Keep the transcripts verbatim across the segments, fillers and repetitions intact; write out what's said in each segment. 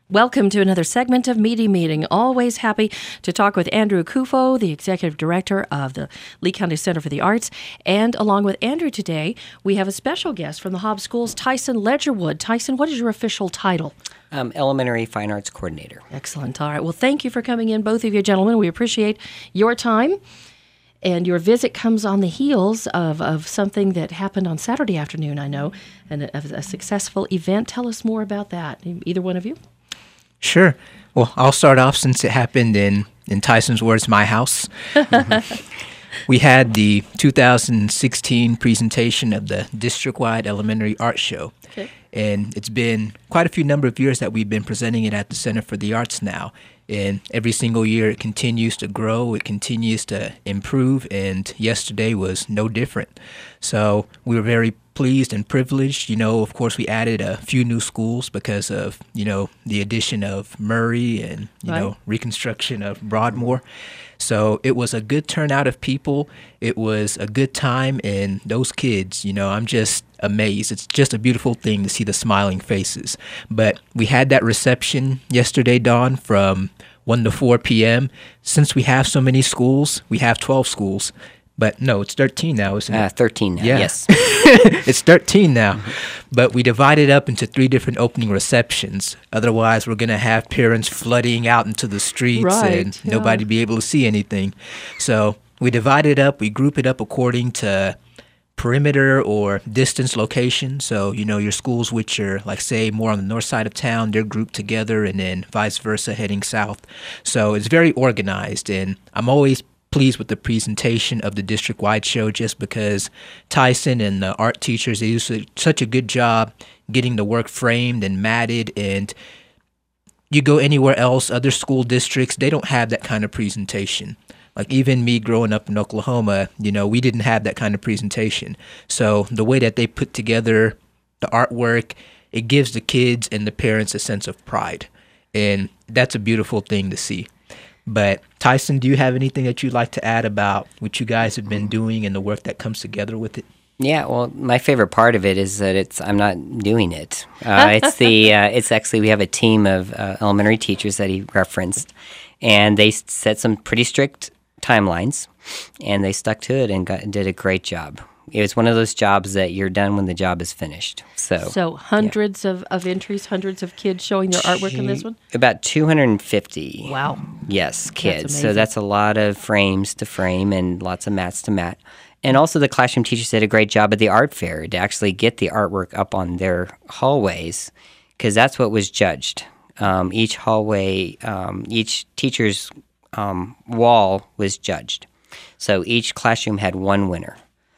Welcome to another segment of Meaty Meeting. Always happy to talk with Andrew Kufo, the Executive Director of the Lee County Center for the Arts. And along with Andrew today, we have a special guest from the Hobbs Schools, Tyson Ledgerwood. Tyson, what is your official title? Um, Elementary Fine Arts Coordinator. Excellent. All right. Well, thank you for coming in, both of you gentlemen. We appreciate your time. And your visit comes on the heels of, of something that happened on Saturday afternoon, I know, and a, a successful event. Tell us more about that. Either one of you? Sure. Well, I'll start off since it happened in, in Tyson's words, my house. Mm-hmm. We had the two thousand sixteen presentation of the district-wide elementary art show. Okay. And it's been quite a few number of years that we've been presenting it at the Center for the Arts now. And every single year it continues to grow, it continues to improve, and yesterday was no different. So we were very pleased and privileged. You know, of course, we added a few new schools because of, you know, the addition of Murray and, you right. know, reconstruction of Broadmoor. So it was a good turnout of people. It was a good time, and those kids, you know, I'm just amazed. It's just a beautiful thing to see the smiling faces. But we had that reception yesterday, Dawn, from one to four p.m. Since we have so many schools, we have twelve schools. But no, it's thirteen now, isn't it? Uh, thirteen now, yeah. Yes. It's thirteen now. Mm-hmm. But we divided up into three different opening receptions. Otherwise, we're going to have parents flooding out into the streets right, and yeah. nobody be able to see anything. So we divided up, we group it up according to perimeter or distance location. So, you know, your schools which are, like, say, more on the north side of town, they're grouped together, and then vice versa heading south. So it's very organized, and I'm always pleased with the presentation of the district-wide show just because Tyson and the art teachers, they do such a good job getting the work framed and matted. And you go anywhere else, other school districts, they don't have that kind of presentation. Like, even me growing up in Oklahoma, you know, we didn't have that kind of presentation. So the way that they put together the artwork, it gives the kids and the parents a sense of pride. And that's a beautiful thing to see. But Tyson, do you have anything that you'd like to add about what you guys have been doing and the work that comes together with it? Yeah, well, my favorite part of it is that it's I'm not doing it. Uh, it's the uh, it's actually we have a team of uh, elementary teachers that he referenced, and they set some pretty strict timelines, and they stuck to it and got, did a great job. It was one of those jobs that you're done when the job is finished. So, so hundreds yeah. of, of entries, hundreds of kids showing their artwork in this one? About two hundred fifty. Wow. Yes, kids. That's so that's a lot of frames to frame and lots of mats to mat. And also the classroom teachers did a great job at the art fair to actually get the artwork up on their hallways, because that's what was judged. Um, each hallway, um, each teacher's um, wall was judged. So each classroom had one winner.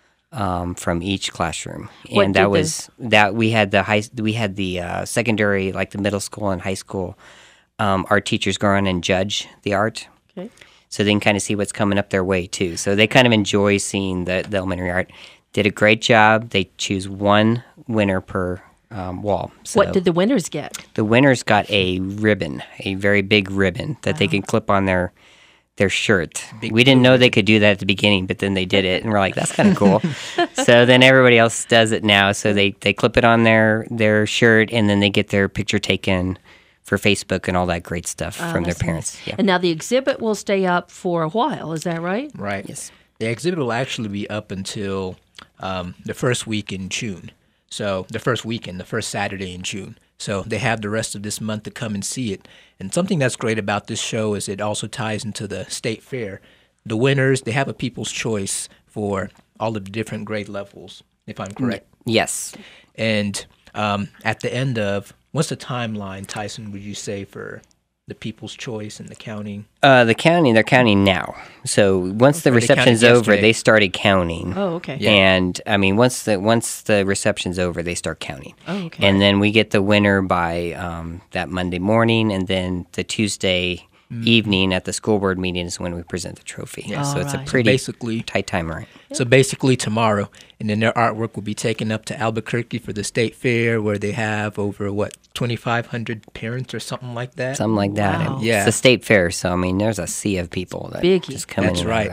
Um, from each classroom, what and that did was the... that we had the high we had the uh, secondary, like the middle school and high school um, art teachers go around and judge the art, okay. so they can kind of see what's coming up their way too. So they kind of enjoy seeing the, the elementary art. Did a great job. They choose one winner per um, wall. So what did the winners get? The winners got a ribbon, a very big ribbon that wow. they can clip on their. their shirt. Big we didn't know they could do that at the beginning, but then they did it, and we're like, that's kind of cool. So then everybody else does it now. So they, they clip it on their, their shirt, and then they get their picture taken for Facebook and all that great stuff oh, from their parents. Nice. Yeah. And now the exhibit will stay up for a while, is that right? Right. Yes. The exhibit will actually be up until um, the first week in June. So the first weekend, the first Saturday in June. So they have the rest of this month to come and see it. And something that's great about this show is it also ties into the state fair. The winners, they have a people's choice for all of the different grade levels, if I'm correct. Yes. And um, at the end of, what's the timeline, Tyson, would you say, for the people's choice and the counting? Uh, the counting, they're counting now. So once okay, the reception's over, yesterday. they started counting. Oh, okay. Yeah. And, I mean, once the once the reception's over, they start counting. Oh, okay. And then we get the winner by um, that Monday morning, and then the Tuesday mm. evening at the school board meeting is when we present the trophy. Yeah. So All it's right. a pretty so basically, tight time, right? So basically tomorrow, and then their artwork will be taken up to Albuquerque for the state fair, where they have over, what, twenty-five hundred parents or something like that? Something like that. Wow. And yeah. It's the state fair, so, I mean, there's a sea of people that Biggie. just come That's in. right. There.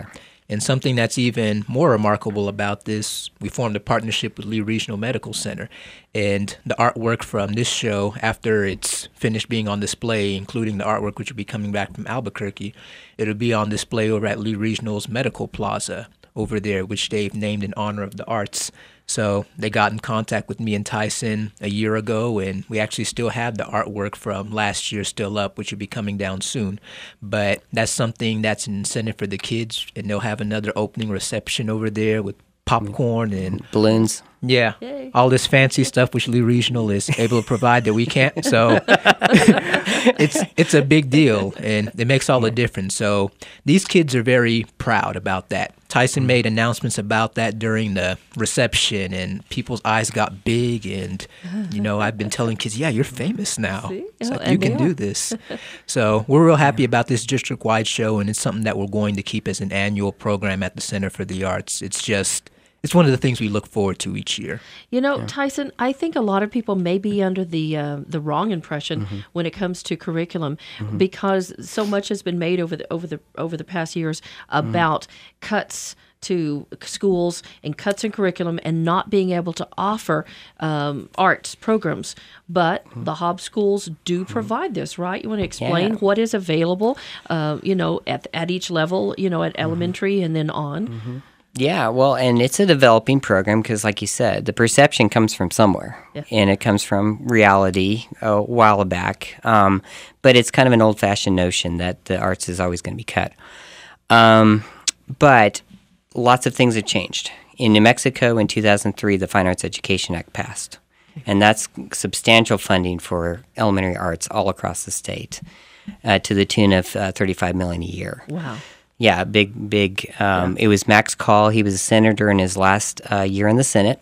And something that's even more remarkable about this, we formed a partnership with Lee Regional Medical Center. And the artwork from this show, after it's finished being on display, including the artwork which will be coming back from Albuquerque, it'll be on display over at Lee Regional's Medical Plaza over there, which they've named in honor of the arts. So they got in contact with me and Tyson a year ago, and we actually still have the artwork from last year still up, which will be coming down soon. But that's something that's an incentive for the kids, and they'll have another opening reception over there with popcorn and balloons. Yeah, Yay. all this fancy stuff which Lee Regional is able to provide that we can't. So it's it's a big deal, and it makes all the difference. So these kids are very proud about that. Tyson made announcements about that during the reception, and people's eyes got big. And you know, I've been telling kids, "Yeah, you're famous now. See? It's Oh, like and you they can are. do this." So we're real happy about this district-wide show, and it's something that we're going to keep as an annual program at the Center for the Arts. It's just it's one of the things we look forward to each year. You know, Tyson, I think a lot of people may be under the uh, the wrong impression Mm-hmm. when it comes to curriculum, because so much has been made over the over the over the past years about cuts to schools and cuts in curriculum and not being able to offer um, arts programs. But the Hobbs schools do provide this, right? You want to explain Yeah. what is available, uh, you know, at at each level, you know, at elementary and then on. Yeah, well, and it's a developing program because, like you said, the perception comes from somewhere, Yeah. and it comes from reality a while back. Um, but it's kind of an old-fashioned notion that the arts is always going to be cut. Um, but lots of things have changed. In New Mexico, in two thousand three, the Fine Arts Education Act passed, and that's substantial funding for elementary arts all across the state, uh, to the tune of uh, thirty-five million dollars a year. Wow. Yeah, big, big. Um, It was Max Call. He was a senator in his last uh, year in the Senate,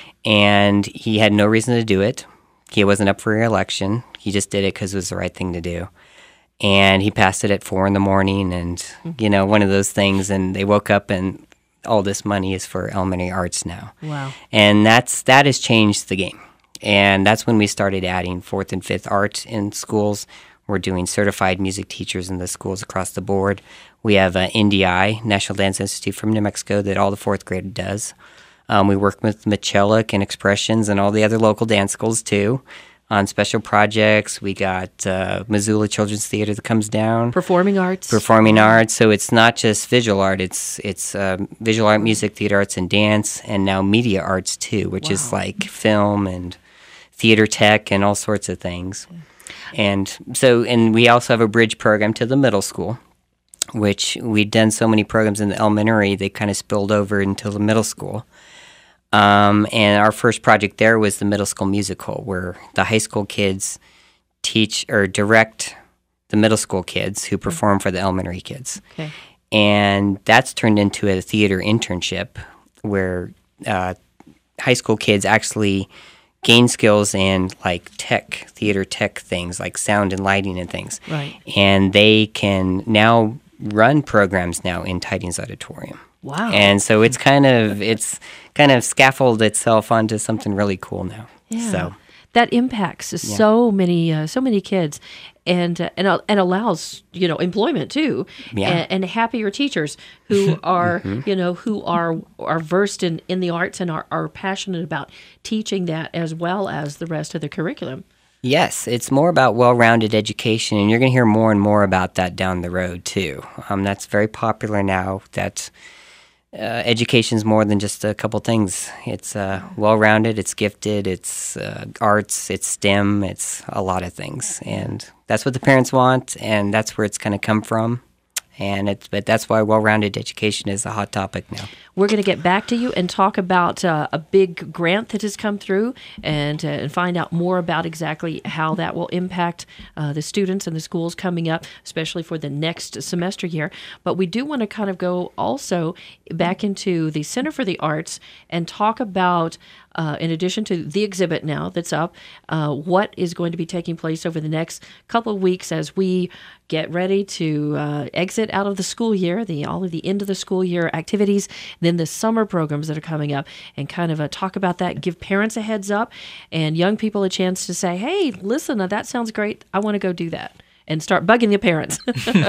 and he had no reason to do it. He wasn't up for re-election. He just did it because it was the right thing to do. And he passed it at four in the morning, and, you know, one of those things, and they woke up and all this money is for elementary arts now. Wow. And that's that has changed the game. And that's when we started adding fourth and fifth art in schools. We're doing certified music teachers in the schools across the board. We have uh, N D I, National Dance Institute from New Mexico, that all the fourth grade does. Um, we work with Michelic and Expressions and all the other local dance schools, too, on special projects. We got uh, Missoula Children's Theater that comes down. Performing arts. Performing arts. So it's not just visual art. It's it's uh, visual art, music, theater arts, and dance, and now media arts, too, which is Wow. like film and theater tech and all sorts of things. And so, and we also have a bridge program to the middle school, which we'd done so many programs in the elementary, they kind of spilled over into the middle school. Um, and our first project there was the middle school musical, where the high school kids teach or direct the middle school kids who perform for the elementary kids. Okay. And that's turned into a theater internship where uh, high school kids actually gain skills in like tech, theater tech things like sound and lighting and things. Right. And they can now run programs now in Tidings Auditorium. Wow. And so it's kind of it's kind of scaffolded itself onto something really cool now. Yeah. So that impacts so many uh, so many kids, and uh, and uh, and allows, you know, employment too, Yeah. and, and happier teachers who are you know who are are versed in, in the arts and are, are passionate about teaching that as well as the rest of the curriculum. yes, it's more about well-rounded education, and you're going to hear more and more about that down the road too. Um, that's very popular now. That uh, education's more than just a couple things. It's uh, well-rounded, it's gifted, it's uh, arts, it's STEM, it's a lot of things, and that's what the parents want, and that's where it's going to come from. And it's but that's why well-rounded education is a hot topic now. We're going to get back to you and talk about uh, a big grant that has come through, and uh, and find out more about exactly how that will impact uh, the students and the schools coming up, especially for the next semester year. But we do want to kind of go also back into the Center for the Arts and talk about, uh, in addition to the exhibit now that's up, uh, what is going to be taking place over the next couple of weeks as we get ready to uh, exit out of the school year, the all of the end of the school year activities, then the summer programs that are coming up, and kind of uh, talk about that, give parents a heads up and young people a chance to say, hey, listen, uh, that sounds great. I want to go do that. and start bugging the parents.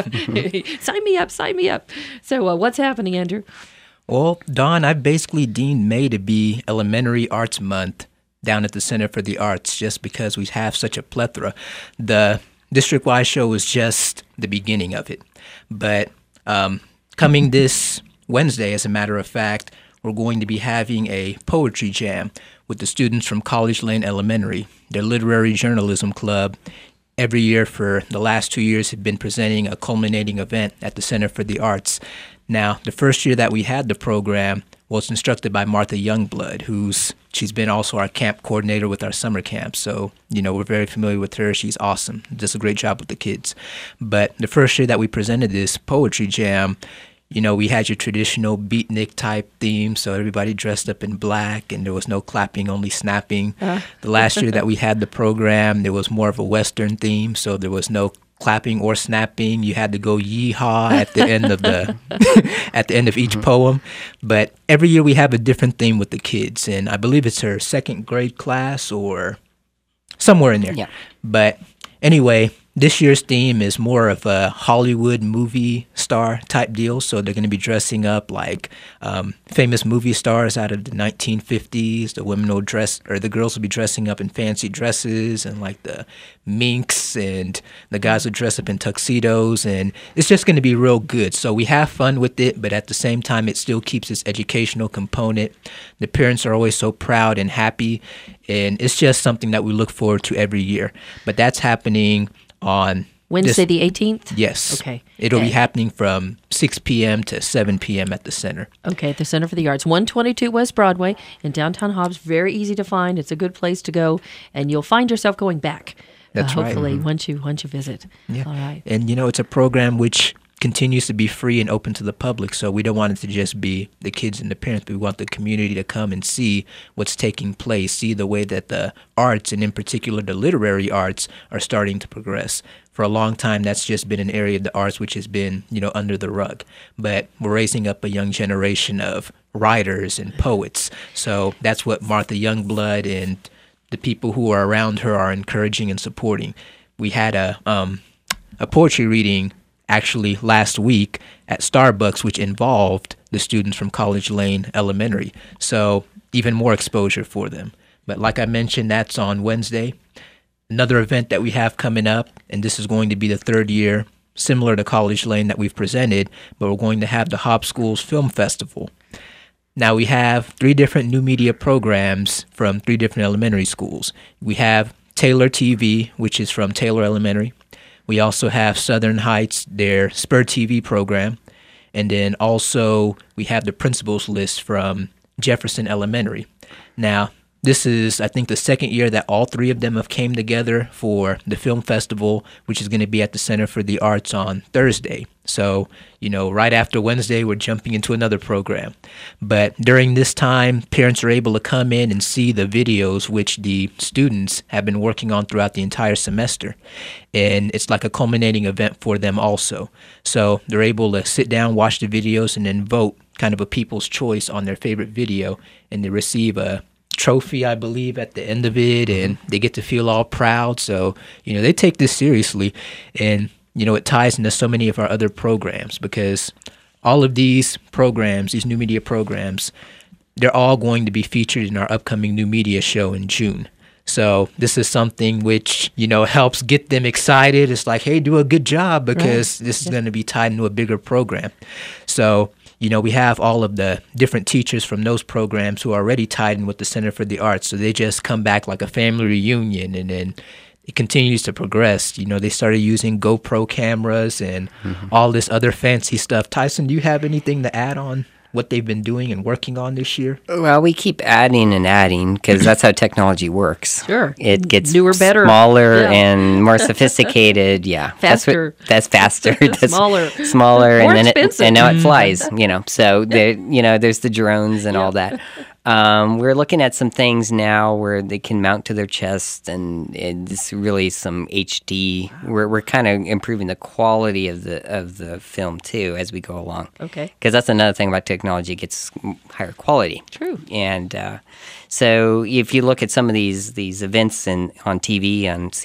Sign me up, sign me up. So uh, what's happening, Andrew? Well, Dawn, I've basically deemed May to be Elementary Arts Month down at the Center for the Arts just because we have such a plethora. The district-wide show was just the beginning of it. But um, coming this Wednesday, as a matter of fact, we're going to be having a poetry jam with the students from College Lane Elementary. Their literary journalism club every year for the last two years have been presenting a culminating event at the Center for the Arts. Now, the first year that we had the program was instructed by Martha Youngblood, who's she's been also our camp coordinator with our summer camp. So, you know, we're very familiar with her. She's awesome. Does a great job with the kids. But the first year that we presented this poetry jam, you know, we had your traditional beatnik type theme, so everybody dressed up in black, and there was no clapping, only snapping. Uh. The last year that we had the program, there was more of a Western theme, so there was no clapping or snapping. You had to go yeehaw at the end of the at the end of each mm-hmm. poem. But every year we have a different theme with the kids, and I believe it's her second grade class or somewhere in there. Yeah. But anyway, this year's theme is more of a Hollywood movie star type deal. So they're going to be dressing up like um, famous movie stars out of the nineteen fifties. The women will dress, or the girls will be dressing up in fancy dresses and like the minks, and the guys will dress up in tuxedos. And it's just going to be real good. So we have fun with it, but at the same time, it still keeps its educational component. The parents are always so proud and happy. And it's just something that we look forward to every year. But that's happening on Wednesday this, the eighteenth? Yes. Okay. It'll and, be happening from six p.m. to seven p.m. at the center. Okay, at the Center for the Arts, one twenty-two West Broadway in downtown Hobbs. Very easy to find. It's a good place to go, and you'll find yourself going back. That's uh, right. Hopefully, Mm-hmm. once you once you visit. Yeah. All right. And, you know, it's a program which continues to be free and open to the public, so we don't want it to just be the kids and the parents, but we want the community to come and see what's taking place, see the way that the arts, and in particular the literary arts, are starting to progress. For a long time, that's just been an area of the arts which has been, you know, under the rug. But we're raising up a young generation of writers and poets, so that's what Martha Youngblood and the people who are around her are encouraging and supporting. We had a um, a poetry reading actually last week at Starbucks, which involved the students from College Lane Elementary. So even more exposure for them. But like I mentioned, that's on Wednesday. Another event that we have coming up, and this is going to be the third year, similar to College Lane that we've presented, but we're going to have the Hobbs Schools Film Festival. Now we have three different new media programs from three different elementary schools. We have Taylor T V, which is from Taylor Elementary. We also have Southern Heights, their Spur T V program. And then also we have the principals list from Jefferson Elementary. Now, this is, I think, the second year that all three of them have came together for the film festival, which is going to be at the Center for the Arts on Thursday. So, you know, right after Wednesday, we're jumping into another program. But during this time, parents are able to come in and see the videos which the students have been working on throughout the entire semester. And it's like a culminating event for them also. So they're able to sit down, watch the videos, and then vote kind of a people's choice on their favorite video. And they receive a trophy, I believe, at the end of it, and they get to feel all proud. So, you know, they take this seriously, and, you know, it ties into so many of our other programs, because all of these programs, these new media programs, they're all going to be featured in our upcoming new media show in June. So this is something which, you know, helps get them excited. It's like, hey, do a good job, because right. this is going to be tied into a bigger program. So, you know, we have all of the different teachers from those programs who are already tied in with the Center for the Arts. So they just come back like a family reunion, and then it continues to progress. You know, they started using GoPro cameras and mm-hmm. all this other fancy stuff. Tyson, do you have anything to add on what they've been doing and working on this year? Well, we keep adding and adding, because that's how technology works. Sure. It gets newer, better, smaller, yeah. and more sophisticated. Yeah, faster. That's, what, that's faster. That's smaller, smaller, more and then expensive. it, and now it flies. You know, so there, you know, there's the drones and yeah. all that. Um, we're looking at some things now where they can mount to their chest, and it's really some H D. We're we're kind of improving the quality of the of the film too as we go along. Okay. Because that's another thing about technology; it gets higher quality. True. And uh, so if you look at some of these these events and on T V on C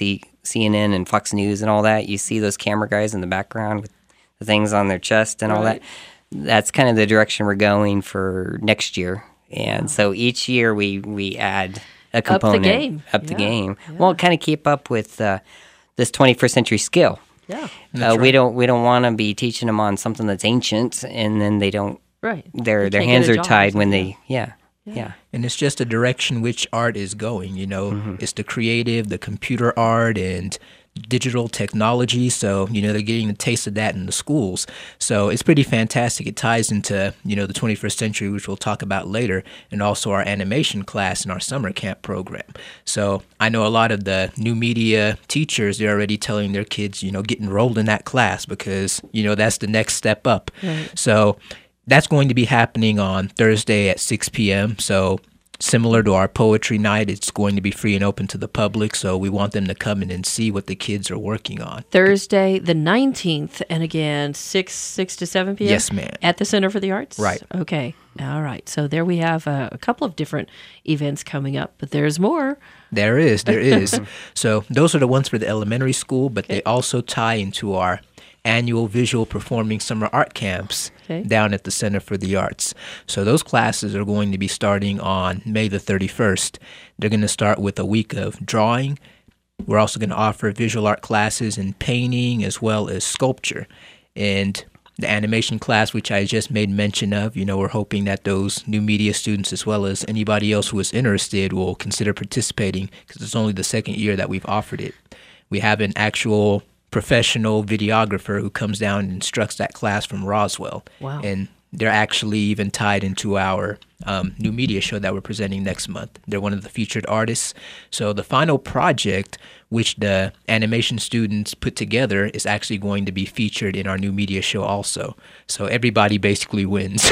C N N and Fox News and all that. You see those camera guys in the background with the things on their chest and all Right. that. That's kind of the direction we're going for next year. And so each year we, we add a component. game. Up the Yeah, game. yeah. Well, kind of keep up with uh, this twenty-first century skill. Yeah. Uh, We don't we don't want to be teaching them on something that's ancient, and then they don't. Right. Their They their can't hands get a are job or tied when something. they yeah yeah. And it's just the direction which art is going, you know. Mm-hmm. It's the creative, the computer art, and digital technology. So, you know, they're getting a taste of that in the schools. So it's pretty fantastic. It ties into, you know, the twenty-first century, which we'll talk about later, and also our animation class in our summer camp program. So I know a lot of the new media teachers, they're already telling their kids, you know, get enrolled in that class because, you know, that's the next step up. Right. So that's going to be happening on Thursday at six p.m. So similar to our poetry night, it's going to be free and open to the public. So we want them to come in and see what the kids are working on. Thursday the nineteenth, and again, six six to seven p.m.? Yes, ma'am. At the Center for the Arts? Right. Okay. All right. So there we have a, a couple of different events coming up, but there's more. There is, there is. So those are the ones for the elementary school, but they also tie into our annual visual performing summer art camps Okay. down at the Center for the Arts. So those classes are going to be starting on May the thirty-first. They're going to start with a week of drawing. We're also going to offer visual art classes in painting as well as sculpture. And the animation class, which I just made mention of, you know, we're hoping that those new media students as well as anybody else who is interested will consider participating because it's only the second year that we've offered it. We have an actual professional videographer who comes down and instructs that class from Roswell. Wow. And they're actually even tied into our um, new media show that we're presenting next month. They're one of the featured artists. So the final project, which the animation students put together, is actually going to be featured in our new media show also. So everybody basically wins.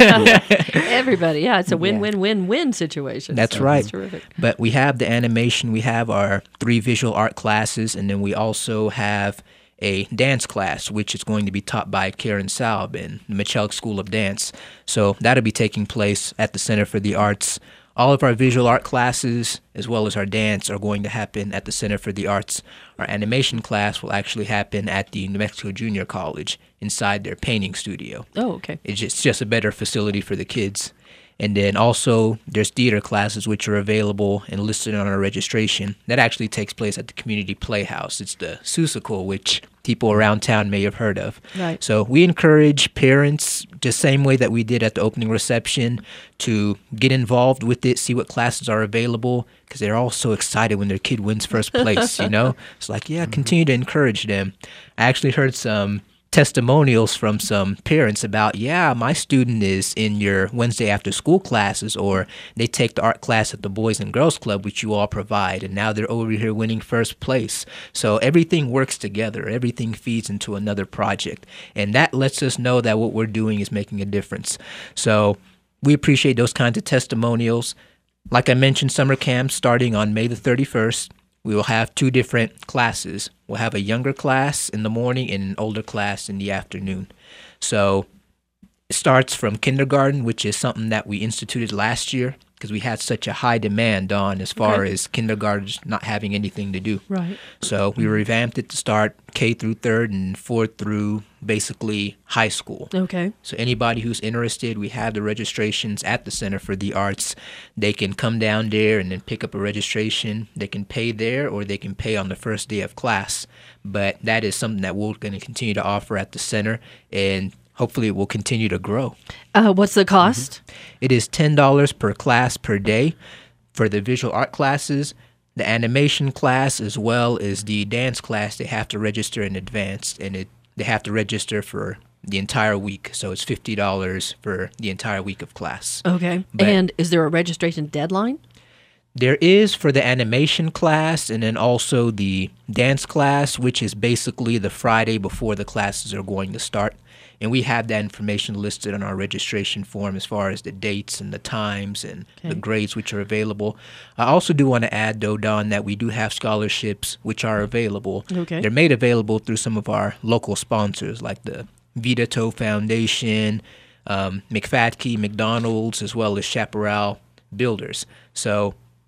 Everybody. Yeah, it's a win-win-win-win situation. That's So right. That's terrific. But we have the animation, we have our three visual art classes, and then we also have a dance class, which is going to be taught by Karen Saub in the Michelle School of Dance. So that'll be taking place at the Center for the Arts. All of our visual art classes, as well as our dance, are going to happen at the Center for the Arts. Our animation class will actually happen at the New Mexico Junior College inside their painting studio. Oh, okay. It's just, just a better facility for the kids. And then also there's theater classes which are available and listed on our registration. That actually takes place at the Community Playhouse. It's the Seussical, which people around town may have heard of. Right. So we encourage parents, just same way that we did at the opening reception, to get involved with it, see what classes are available, because they're all so excited when their kid wins first place, you know? It's like, yeah, continue to encourage them. I actually heard some testimonials from some parents about, yeah, my student is in your Wednesday after school classes, or they take the art class at the Boys and Girls Club, which you all provide, and now they're over here winning first place. So everything works together. Everything feeds into another project. And that lets us know that what we're doing is making a difference. So we appreciate those kinds of testimonials. Like I mentioned, summer camp starting on May the thirty-first. We will have two different classes. We'll have a younger class in the morning and an older class in the afternoon. So it starts from kindergarten, which is something that we instituted last year because we had such a high demand on as far Okay. as kindergartens not having anything to do. Right. So we revamped it to start K through third and fourth through basically high school. Okay. So anybody who's interested, we have the registrations at the Center for the Arts. They can come down there and then pick up a registration. They can pay there or they can pay on the first day of class. But that is something that we're going to continue to offer at the center, and hopefully it will continue to grow. Uh, what's the cost? It is ten dollars per class per day for the visual art classes. The animation class as well as the dance class, they have to register in advance, and it they have to register for the entire week. So it's fifty dollars for the entire week of class. Okay. But- And is there a registration deadline? There is for the animation class and then also the dance class, which is basically the Friday before the classes are going to start. And we have that information listed on our registration form as far as the dates and the times and the Okay. grades which are available. I also do want to add, though, Don, that we do have scholarships which are available. Okay. They're made available through some of our local sponsors like the Vitato Foundation, um, McFadkey, McDonald's, as well as Chaparral Builders. So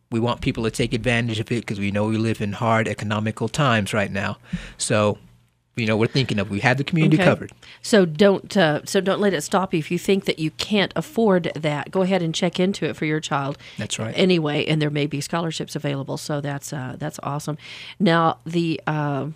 we want people to take advantage of it because we know we live in hard economical times right now. So, you know, we're thinking of we have the community Okay. covered. So don't uh, so don't let it stop you. If you think that you can't afford that, go ahead and check into it for your child. That's right. Anyway, and there may be scholarships available. So that's uh, that's awesome. Now the uh,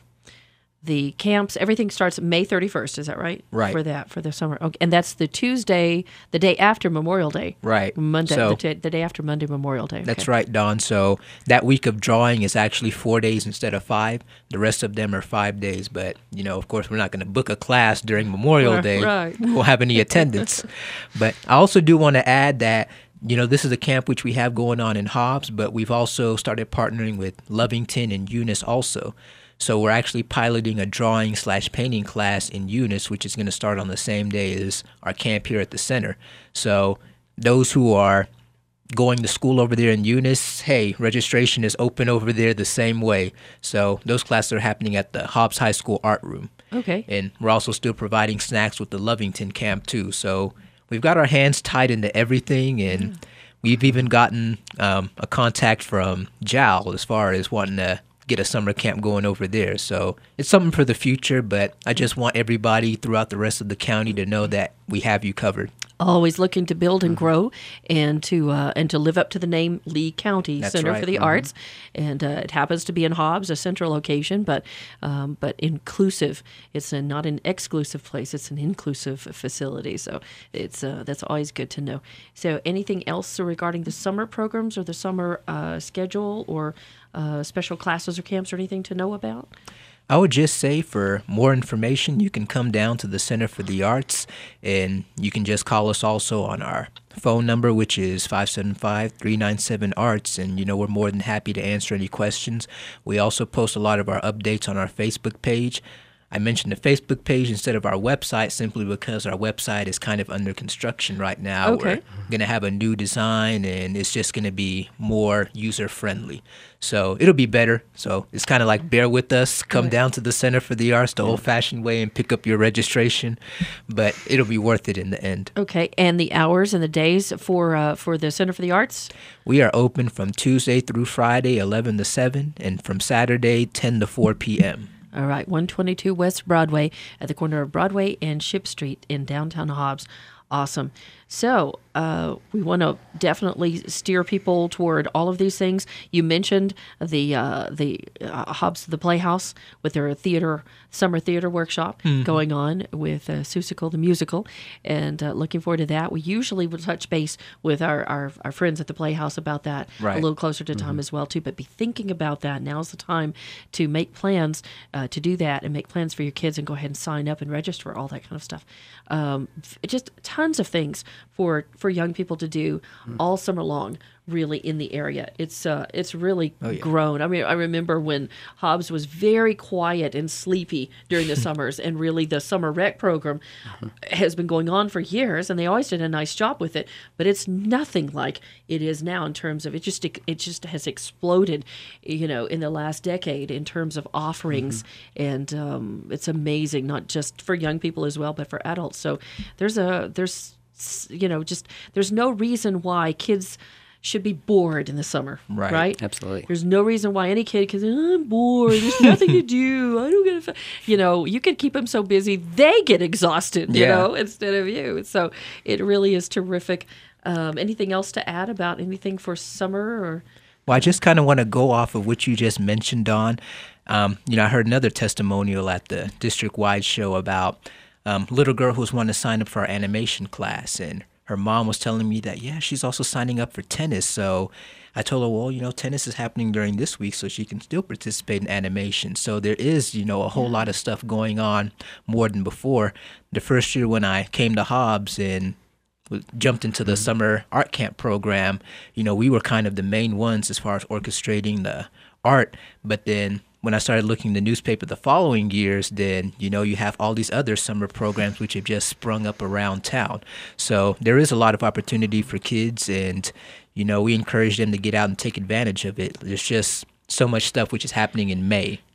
the camps, everything starts May thirty-first. Is that right? Right. For that for the summer. Okay. And that's the Tuesday, the day after Memorial Day. Right. Monday, So- the, t- the day after Monday Memorial Day. That's Okay. right, Don. So that week of drawing is actually four days instead of five. The rest of them are five days. But, you know, of course, we're not going to book a class during Memorial Right, Day. right. We won't have any attendance. But I also do want to add that, you know, this is a camp which we have going on in Hobbs, but we've also started partnering with Lovington and Eunice also. So we're actually piloting a drawing slash painting class in Eunice, which is going to start on the same day as our camp here at the center. So those who are going to school over there in Eunice, hey, registration is open over there the same way. So those classes are happening at the Hobbs High School Art Room. Okay. And we're also still providing snacks with the Lovington camp too. So we've got our hands tied into everything, and we've even gotten um, a contact from Jal as far as wanting to get a summer camp going over there. So it's something for the future, but I just want everybody throughout the rest of the county to know that we have you covered. Always looking to build Mm-hmm. and grow, and to uh, and to live up to the name Lee County That's Center right. for the Mhm. Arts, and uh, it happens to be in Hobbs, a central location, but um, but inclusive. It's a, not an exclusive place; it's an inclusive facility. So it's uh, that's always good to know. So anything else regarding the summer programs or the summer uh, schedule or uh, special classes or camps or anything to know about? I would just say for more information, you can come down to the Center for the Arts, and you can just call us also on our phone number, which is five seven five, three nine seven, ARTS, and, you know, we're more than happy to answer any questions. We also post a lot of our updates on our Facebook page. I mentioned the Facebook page instead of our website simply because our website is kind of under construction right now. Okay. We're going to have a new design, and it's just going to be more user-friendly. So it'll be better. So it's kind of like bear with us. Come Right. down to the Center for the Arts the old-fashioned way and pick up your registration. But it'll be worth it in the end. Okay, and the hours and the days for uh, for the Center for the Arts? We are open from Tuesday through Friday, eleven to seven, and from Saturday, ten to four p.m. All right, one twenty-two West Broadway at the corner of Broadway and Ship Street in downtown Hobbs. Awesome. So uh, we want to definitely steer people toward all of these things. You mentioned the uh, the uh, Hobbs the Playhouse with their theater summer theater workshop going on with uh, Seussical the musical, and uh, looking forward to that. We usually will touch base with our, our, our friends at the Playhouse about that Right. a little closer to time as well too. But be thinking about that. Now's the time to make plans uh, to do that and make plans for your kids and go ahead and sign up and register all that kind of stuff. Um, f- just tons of things for for young people to do all summer long. Really in the area, it's uh, it's really yeah. grown. I mean, I remember when Hobbs was very quiet and sleepy during the summers, and really the summer rec program has been going on for years, and they always did a nice job with it. But it's nothing like it is now in terms of it. Just it just has exploded, you know, in the last decade in terms of offerings, and um, it's amazing. Not just for young people as well, but for adults. So there's a there's you know just there's no reason why kids should be bored in the summer, Right. right? Absolutely. There's no reason why any kid can say, oh, I'm bored, there's nothing to do, I don't get a fa-" You know, you could keep them so busy, they get exhausted, you Yeah. know, instead of you. So it really is terrific. Um, anything else to add about anything for summer or... Well, I just kind of want to go off of what you just mentioned, Dawn. Um, you know, I heard another testimonial at the district-wide show about um, a little girl who was wanting to sign up for our animation class, and her mom was telling me that, yeah, she's also signing up for tennis. So I told her, well, you know, tennis is happening during this week, so she can still participate in animation. So there is, you know, a whole lot of stuff going on more than before. The first year when I came to Hobbs and jumped into the summer art camp program, you know, we were kind of the main ones as far as orchestrating the art. But then when I started looking in the newspaper the following years, then, you know, you have all these other summer programs which have just sprung up around town. So there is a lot of opportunity for kids, and, you know, we encourage them to get out and take advantage of it. There's just so much stuff which is happening in May.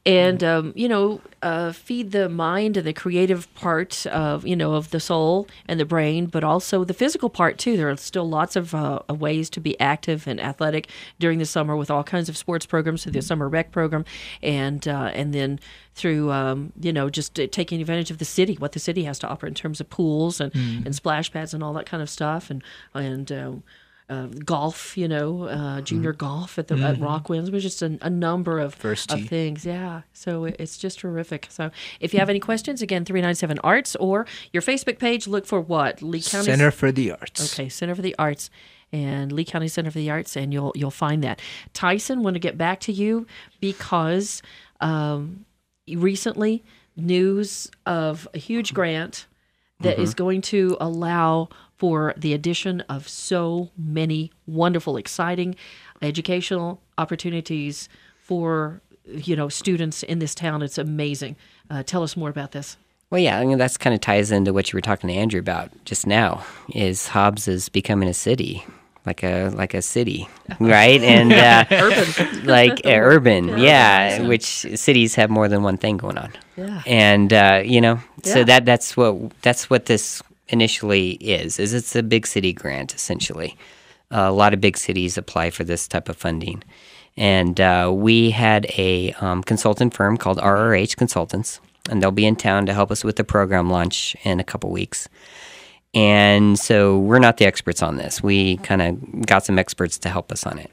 and um, you know, uh, feed the mind and the creative part of you know of the soul and the brain, but also the physical part too. There are still lots of uh, ways to be active and athletic during the summer with all kinds of sports programs through the summer rec program, and uh, and then through um, you know just uh, taking advantage of the city, what the city has to offer in terms of pools and, mm. and splash pads and all that kind of stuff, and and. Um, Uh, golf, you know, uh, junior mm. golf at the mm-hmm. at Rockwinds, was just a, a number of, of things. Yeah, so it, it's just terrific. So if you have any questions, again, three nine seven arts or your Facebook page, look for what? Lee County Center for the Arts. Okay, Center for the Arts. And Lee County Center for the Arts, and you'll you'll find that. Tyson, want to get back to you because um, recently news of a huge grant that mm-hmm. is going to allow for the addition of so many wonderful, exciting educational opportunities for you know students in this town. It's amazing. Uh, tell us more about this. Well, yeah, I mean, that's kind of ties into what you were talking to Andrew about just now. Is Hobbs is becoming a city, like a like a city, right? And uh, urban, like uh, urban, yeah, yeah. Which cities have more than one thing going on. Yeah, and uh, you know, yeah. so that that's what that's what this initially is. Is it's a big city grant essentially. Uh, a lot of big cities apply for this type of funding, and uh, we had a um, consultant firm called R R H Consultants. And they'll be in town to help us with the program launch in a couple weeks. And so we're not the experts on this. We kind of got some experts to help us on it.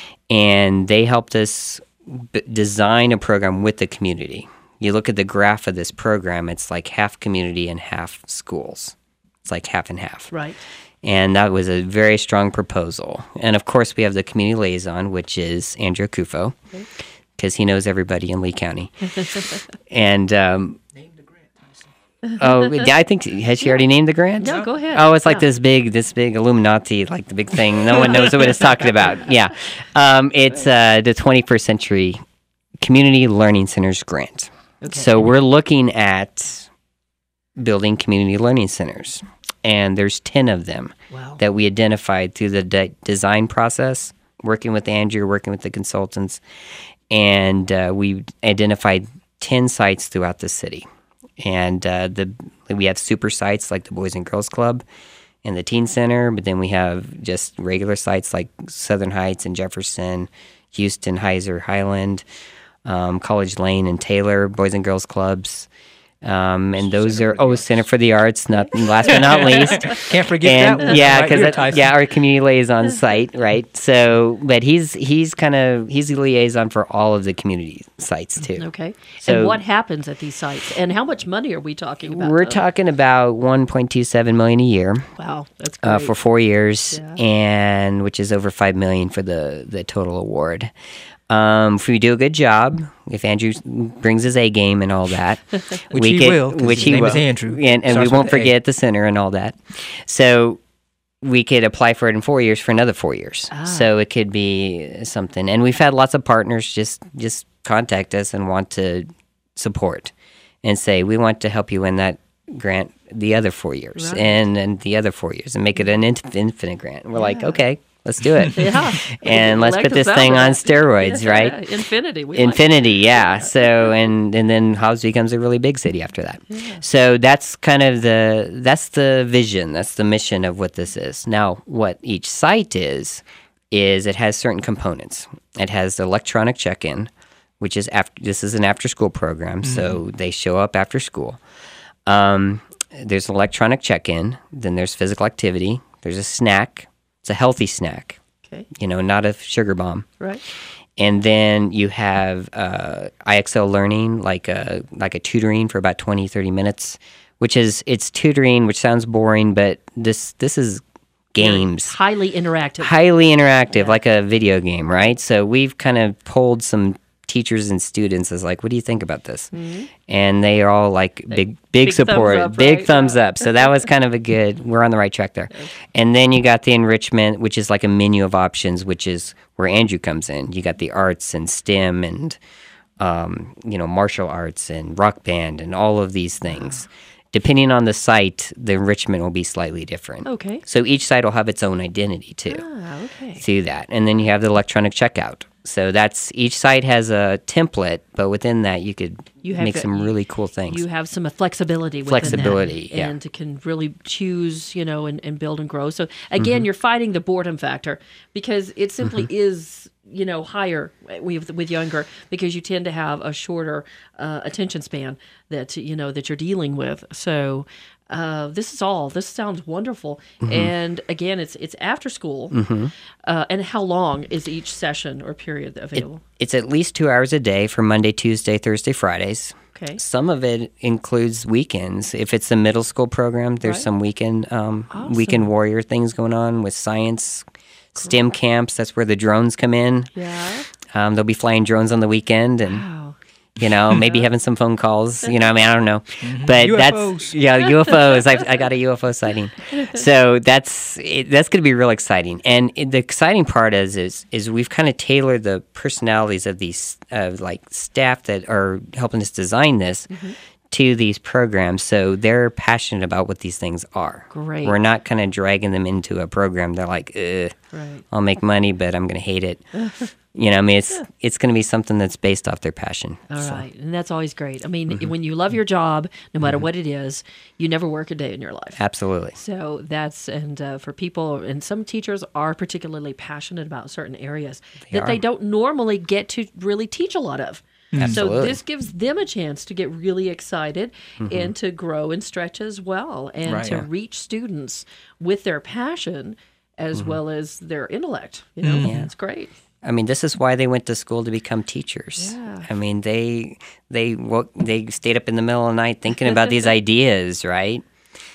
And they helped us b- design a program with the community. You look at the graph of this program, it's like half community and half schools. It's like half and half. Right. And that was a very strong proposal. And of course, we have the community liaison, which is Andrew Kufo. Okay. Because he knows everybody in Lee County. And um, name the grant, Tyson. Oh, yeah, I think has she already named the grant? No, go ahead. Oh, it's like yeah. this big, this big Illuminati, like the big thing. No one knows what it's talking about. Yeah, um, it's uh, the twenty-first Century Community Learning Centers grant. Okay. So we're looking at building community learning centers, and there's ten of them wow. that we identified through the de- design process, working with Andrew, working with the consultants. And uh, we identified ten sites throughout the city. And uh, the we have super sites like the Boys and Girls Club and the Teen Center, but then we have just regular sites like Southern Heights and Jefferson, Houston, Heiser, Highland, um, College Lane and Taylor, Boys and Girls Clubs. Um, and those Center are, oh, Center for the Arts, not last but not least. Can't forget and, that one. Yeah, because right yeah, our community liaison site, right? So, but he's he's kind of, he's the liaison for all of the community sites too. Okay. So, and what happens at these sites? And how much money are we talking about? We're though? talking about one point two seven million dollars a year. Wow, that's great. Uh, for four years, yeah. and which is over five million dollars for the, the total award. Um, if we do a good job, if Andrew brings his A game and all that, which we he could, will, which his he name will, is Andrew, and, and we won't forget the center and all that. So we could apply for it in four years for another four years. Ah. So it could be something. And we've had lots of partners just just contact us and want to support and say, we want to help you win that grant the other four years right. and and the other four years and make it an inf- infinite grant. And we're yeah. like, okay. Let's do it. Yeah. And let's put this thing on steroids, yeah, right? Infinity. We Infinity, like yeah. So and and then Hobbs becomes a really big city after that. Yeah. So that's kind of the that's the vision, that's the mission of what this is. Now, what each site is is it has certain components. It has the electronic check-in, which is after this is an after-school program, mm-hmm. so they show up after school. Um, there's electronic check-in, then there's physical activity, there's a snack. It's a healthy snack, okay. you know, not a sugar bomb. Right. And then you have uh, I X L learning, like a like a tutoring for about twenty, thirty minutes, which is it's tutoring, which sounds boring, but this this is games. Very highly interactive. Highly interactive, yeah. like a video game, right? So we've kind of polled some teachers and students as like, what do you think about this? Mm-hmm. And they are all like big, big, big support, thumbs up, big right? thumbs yeah. up. So that was kind of a good, we're on the right track there. Okay. And then you got the enrichment, which is like a menu of options, which is where Andrew comes in. You got the arts and STEM and, um, you know, martial arts and rock band and all of these things. Depending on the site, the enrichment will be slightly different. Okay. So each site will have its own identity too. Ah, okay. Through that. And then you have the electronic checkout. So that's each site has a template, but within that you could You have make to- some really cool things. You have some flexibility within Flexibility, that, yeah. and to can really choose, you know, and, and build and grow. So again, Mm-hmm. you're fighting the boredom factor because it simply is, you know, higher with with younger because you tend to have a shorter uh, attention span that you know that you're dealing with. So. Uh, this is all. This sounds wonderful, Mm-hmm. and again, it's it's after school. Uh, and how long is each session or period available? It's at least two hours a day for Monday, Tuesday, Thursday, Fridays. Okay. Some of it includes weekends. If it's a middle school program, there's Right. some weekend um, Awesome. weekend warrior things going on with science, STEM camps. That's where the drones come in. Yeah. Um, they'll be flying drones on the weekend and. Wow. You know, maybe having some phone calls. You know, I mean, I don't know, but U F Os. that's yeah, U F Os. I, I got a U F O sighting, so that's it, that's going to be real exciting. And it, the exciting part is is is we've kind of tailored the personalities of these uh, like staff that are helping us design this to these programs, so they're passionate about what these things are. Great. We're not kind of dragging them into a program. They're like, Ugh, Right. I'll make money, but I'm going to hate it. You know, I mean, it's it's going to be something that's based off their passion. All so. right, and that's always great. I mean, Mm-hmm. when you love your job, no matter what it is, you never work a day in your life. Absolutely. So that's and uh, for people, and some teachers are particularly passionate about certain areas that they are. don't normally get to really teach a lot of. So Absolutely. this gives them a chance to get really excited and to grow and stretch as well, and Right. to Yeah. reach students with their passion as well as their intellect. You know, that's great. I mean, this is why they went to school to become teachers. Yeah. I mean, they they wo- they stayed up in the middle of the night thinking about these ideas, right?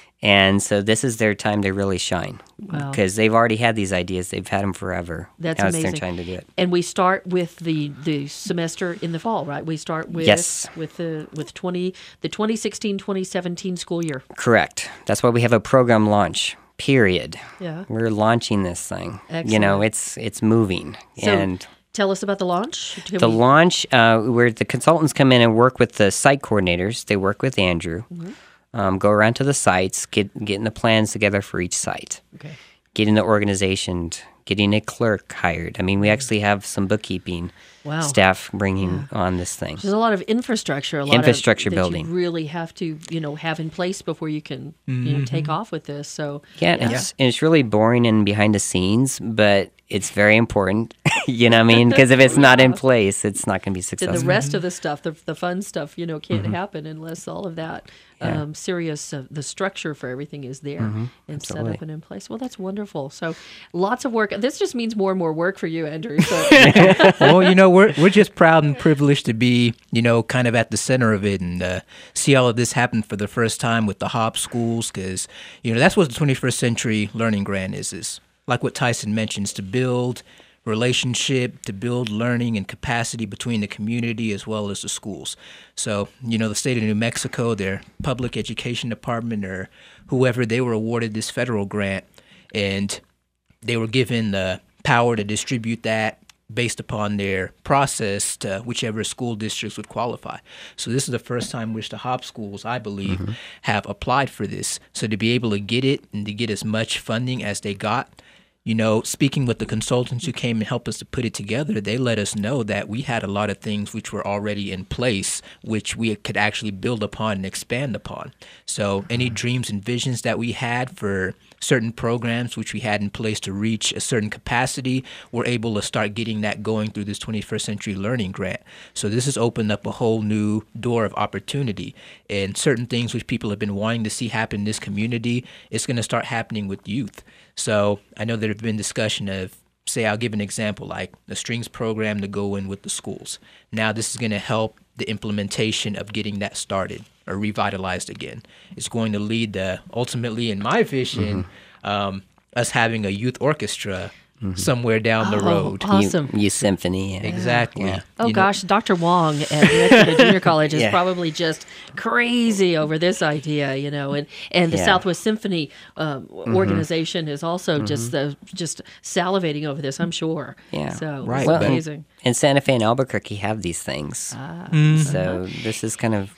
And so this is their time to really shine Wow. because they've already had these ideas. They've had them forever. That's now amazing. it's their time to do it. And we start with the, the semester in the fall, right? We start with Yes. with the with twenty the twenty sixteen twenty seventeen school year. Correct. That's why we have a program launch. Period. Yeah. We're launching this thing. You Excellent. know, it's it's moving. So and tell us about the launch. Can the we- launch, uh, where the consultants come in and work with the site coordinators. They work with Andrew. Mm-hmm. Um, go around to the sites, get getting the plans together for each site. Okay. Getting the organization, getting a clerk hired. I mean, we actually have some bookkeeping Wow. staff bringing on this thing. There's a lot of infrastructure, a lot Infrastructure of, that building. you really have to, you know, have in place before you can, you know, take off with this. So Yeah, and It's, and it's really boring and behind the scenes, but it's very important. You know what I mean? Because if it's not in place, it's not going to be then successful. the rest of the stuff, the, the fun stuff, you know, can't happen unless all of that Mm-hmm. Yeah. um, serious, uh, the structure for everything is there and set Absolutely. up and in place. Well, that's wonderful. So lots of work. This just means more and more work for you, Andrew. So Well, you know, we're we're just proud and privileged to be, you know, kind of at the center of it and uh, see all of this happen for the first time with the Hobbs schools, because you know that's what the twenty-first Century Learning Grant is. Is like what Tyson mentions, to build relationship, to build learning and capacity between the community as well as the schools. So, you know, the state of New Mexico, their public education department or whoever, they were awarded this federal grant, and they were given the power to distribute that based upon their process to whichever school districts would qualify. So this is the first time which the Hobbs schools, I believe, Mm-hmm. have applied for this. So to be able to get it and to get as much funding as they got, you know, speaking with the consultants who came and helped us to put it together, they let us know that we had a lot of things which were already in place, which we could actually build upon and expand upon. So any dreams and visions that we had for certain programs which we had in place to reach a certain capacity, we're able to start getting that going through this twenty-first Century Learning Grant. So this has opened up a whole new door of opportunity, and certain things which people have been wanting to see happen in this community, it's going to start happening with youth. So I know there have been discussion of, say, I'll give an example, like the strings program to go in with the schools. Now this is going to help the implementation of getting that started or revitalized again. It's going to lead to, ultimately, in my vision, um, us having a youth orchestra somewhere down the Oh, road. awesome. You, you symphony. Yeah. Exactly. Yeah. Oh You know, gosh, Doctor Wong at New Mexico Junior College is Yeah. probably just crazy over this idea, you know, and, and the Yeah. Southwest Symphony um, organization is also just uh, just salivating over this, I'm sure. Yeah. So Right, it's Well, and- amazing. And Santa Fe and Albuquerque have these things. Ah. So this is kind of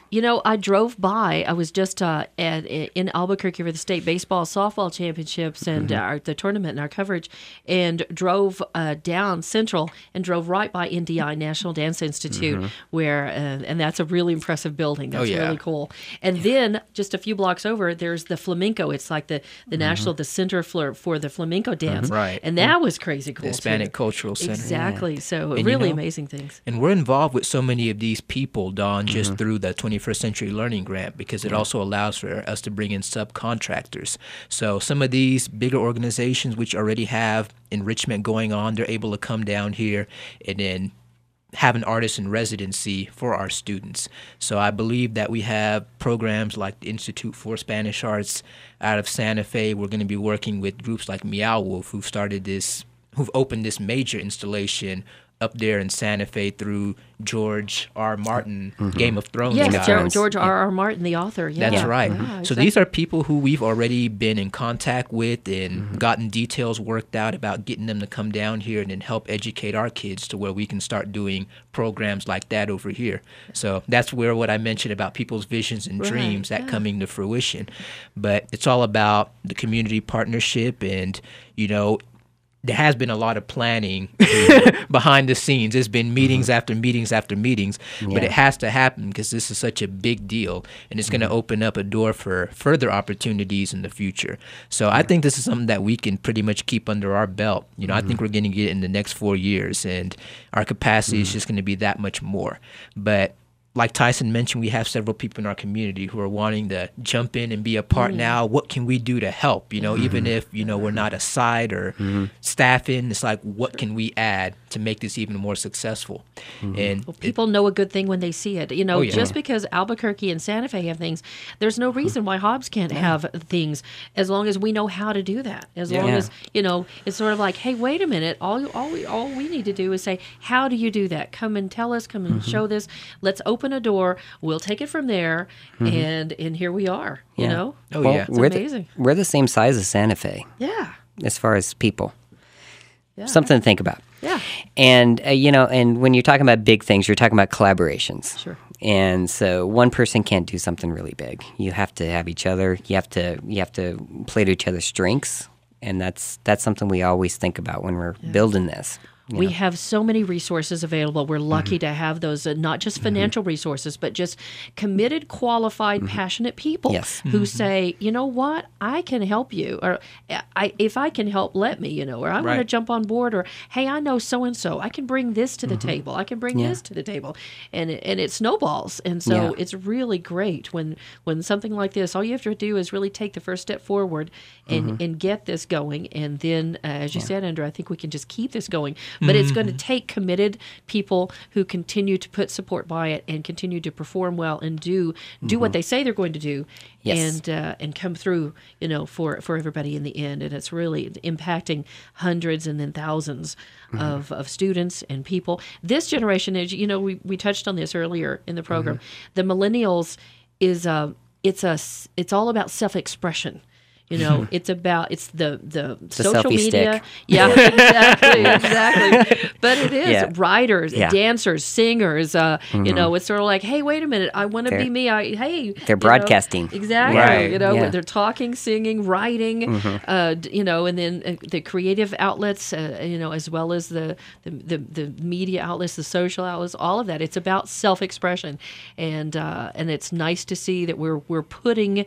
You know, I drove by. I was just uh, at, in Albuquerque for the state baseball softball championships and mm-hmm. our, the tournament and our coverage, and drove uh, down Central and drove right by N D I, National Dance Institute, mm-hmm. where uh, and that's a really impressive building. That's oh, yeah. really cool. And then just a few blocks over, there's the flamenco. It's like the, the mm-hmm. national, the center for for the flamenco dance, mm-hmm. right? And that was crazy cool. The Hispanic too. Cultural Center, exactly. Yeah. So and really you know, amazing things. And we're involved with so many of these people, Dawn, just mm-hmm. through the twenty-first Century Learning Grant, because it yeah. also allows for us to bring in subcontractors. So some of these bigger organizations which already have enrichment going on, they're able to come down here and then have an artist in residency for our students. So I believe that we have programs like the Institute for Spanish Arts out of Santa Fe. We're going to be working with groups like Meow Wolf, who've started this, who've opened this major installation up there in Santa Fe through George R. Martin, mm-hmm. Game of Thrones. Yes, guys. George R. R. Martin, the author. Yeah. That's right. Yeah, exactly. So these are people who we've already been in contact with and mm-hmm. gotten details worked out about getting them to come down here and then help educate our kids to where we can start doing programs like that over here. So that's where what I mentioned about people's visions and right, dreams, that yeah. coming to fruition. But it's all about the community partnership and, you know, there has been a lot of planning behind the scenes. There's been meetings mm-hmm. after meetings after meetings, yeah. but it has to happen because this is such a big deal, and it's mm-hmm. going to open up a door for further opportunities in the future. So yeah. I think this is something that we can pretty much keep under our belt. You know, mm-hmm. I think we're going to get it in the next four years, and our capacity mm-hmm. is just going to be that much more. But like Tyson mentioned, we have several people in our community who are wanting to jump in and be a part mm. now. What can we do to help? You know, mm-hmm. even if, you know, we're not a side or mm-hmm. staff in, it's like, what can we add to make this even more successful? Mm-hmm. And well, people it, know a good thing when they see it. You know, oh, yeah. just because Albuquerque and Santa Fe have things, there's no reason why Hobbs can't yeah. have things as long as we know how to do that. As yeah. long as, you know, it's sort of like, hey, wait a minute. All, all, we, all we need to do is say, how do you do that? Come and tell us. Come and mm-hmm. show this. Let's open Open a door, we'll take it from there, mm-hmm. and and here we are. You yeah. know, oh well, yeah, it's we're amazing. The, we're the same size as Santa Fe. Yeah, as far as people, yeah. something to think about. Yeah, and uh, you know, and when you're talking about big things, you're talking about collaborations. Sure. And so one person can't do something really big. You have to have each other. You have to you have to play to each other's strengths, and that's that's something we always think about when we're yeah. building this. You we know. have so many resources available. We're lucky mm-hmm. to have those, uh, not just financial mm-hmm. resources, but just committed, qualified, mm-hmm. passionate people yes. who mm-hmm. say, you know what, I can help you. Or I, if I can help, let me, you know, or I right. want to jump on board. Or, hey, I know so-and-so. I can bring this to the mm-hmm. table. I can bring yeah. this to the table. And it, and it snowballs. And so yeah. it's really great when, when something like this, all you have to do is really take the first step forward and, mm-hmm. and get this going. And then, uh, as you yeah. said, Andrew, I think we can just keep this going. But mm-hmm. it's going to take committed people who continue to put support by it and continue to perform well and do do mm-hmm. what they say they're going to do, yes. and uh, and come through, you know, for for everybody in the end. And it's really impacting hundreds and then thousands mm-hmm. of, of students and people. This generation is, you know, we, we touched on this earlier in the program. Mm-hmm. The millennials is a it's a it's all about self-expression. You know, it's about, it's the, the, the social media. Stick. Yeah, exactly, exactly. But it is yeah. writers, yeah. dancers, singers, uh, mm-hmm. you know, it's sort of like, hey, wait a minute, I want to be me. I Hey. They're broadcasting. Know, exactly. Right. You know, yeah. they're talking, singing, writing, mm-hmm. uh, you know, and then uh, the creative outlets, uh, you know, as well as the, the, the, the media outlets, the social outlets, all of that. It's about self-expression. And uh, and it's nice to see that we're, we're putting